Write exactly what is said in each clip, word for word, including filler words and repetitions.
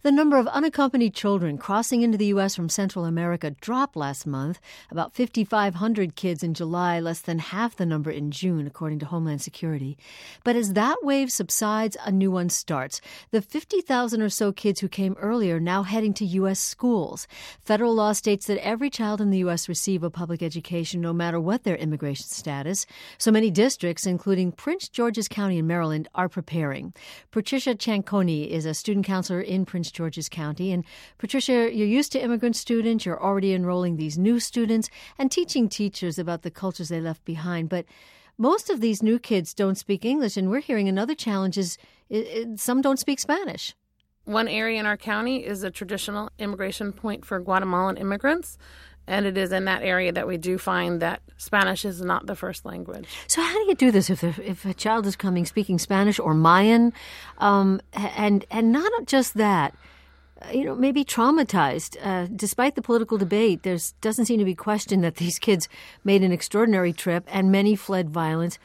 The number of unaccompanied children crossing into the U S from Central America dropped last month. About five thousand five hundred kids in July, less than half the number in June, according to Homeland Security. But as that wave subsides, a new one starts. The fifty thousand or so kids who came earlier now heading to U S schools. Federal law states that every child in the U S receive a public education no matter what their immigration status. So many districts, including Prince George's County in Maryland, are preparing. Patricia Cianconi is a student counselor in Prince George's County. And Patricia, you're used to immigrant students. You're already enrolling these new students and teaching teachers about the cultures they left behind. But most of these new kids don't speak English, and we're hearing another challenge is it, it, some don't speak Spanish. One area in our county is a traditional immigration point for Guatemalan immigrants, and it is in that area that we do find that Spanish is not the first language. So how do you do this if if a child is coming speaking Spanish or Mayan, um, and and not just that, you know, maybe traumatized? Uh, despite the political debate, there doesn't seem to be question that these kids made an extraordinary trip and many fled violence.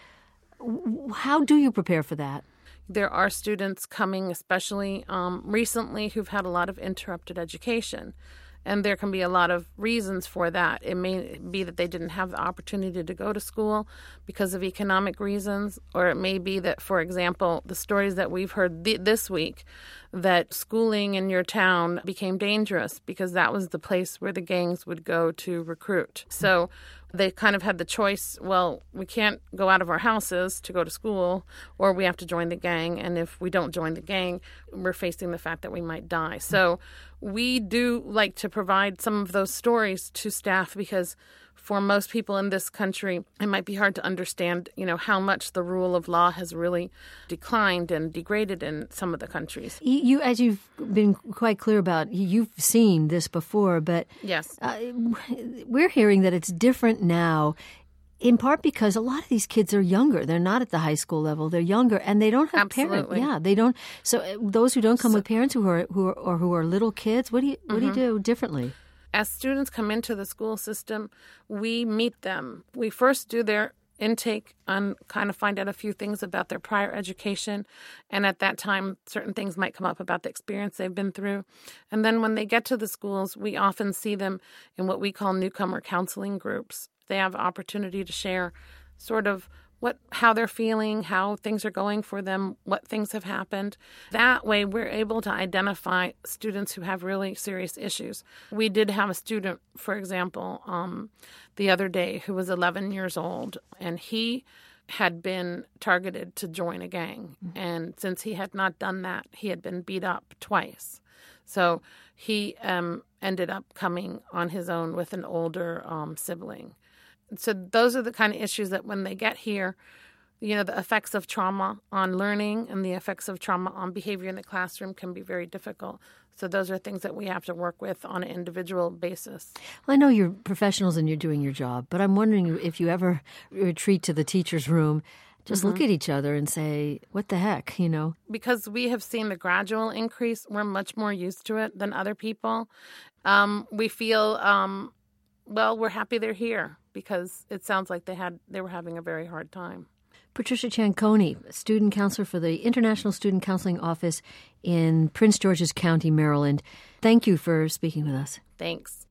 How do you prepare for that? There are students coming, especially um, recently, who've had a lot of interrupted education. And there can be a lot of reasons for that. It may be that they didn't have the opportunity to go to school because of economic reasons, or it may be that, for example, the stories that we've heard th- this week, that schooling in your town became dangerous because that was the place where the gangs would go to recruit. So they kind of had the choice, well, we can't go out of our houses to go to school, or we have to join the gang. And if we don't join the gang, we're facing the fact that we might die. So we do like to provide some of those stories to staff because for most people in this country, it might be hard to understand, you know, how much the rule of law has really declined and degraded in some of the countries. You, as you've been quite clear about, you've seen this before, but yes, uh, we're hearing that it's different now, in part because a lot of these kids are younger. They're not at the high school level. They're younger, and they don't have Absolutely. parents. Yeah, they don't. So uh, those who don't come so, with parents who are who are or who are little kids, what do you what mm-hmm. do you do differently? As students come into the school system, we meet them. We first do their intake and kind of find out a few things about their prior education. And at that time, certain things might come up about the experience they've been through. And then when they get to the schools, we often see them in what we call newcomer counseling groups. They have opportunity to share sort of what, how they're feeling, how things are going for them, what things have happened. That way, we're able to identify students who have really serious issues. We did have a student, for example, um, the other day who was eleven years old, and he had been targeted to join a gang. Mm-hmm. And since he had not done that, he had been beat up twice. So he um, ended up coming on his own with an older um, sibling. So those are the kind of issues that when they get here, you know, the effects of trauma on learning and the effects of trauma on behavior in the classroom can be very difficult. So those are things that we have to work with on an individual basis. Well, I know you're professionals and you're doing your job, but I'm wondering if you ever retreat to the teacher's room, just mm-hmm. look at each other and say, what the heck, you know? Because we have seen the gradual increase, we're much more used to it than other people. Um, we feel, um, well, we're happy they're here, because it sounds like they had they were having a very hard time. Patricia Cianconi, student counselor for the International Student Counseling Office in Prince George's County, Maryland. Thank you for speaking with us. Thanks.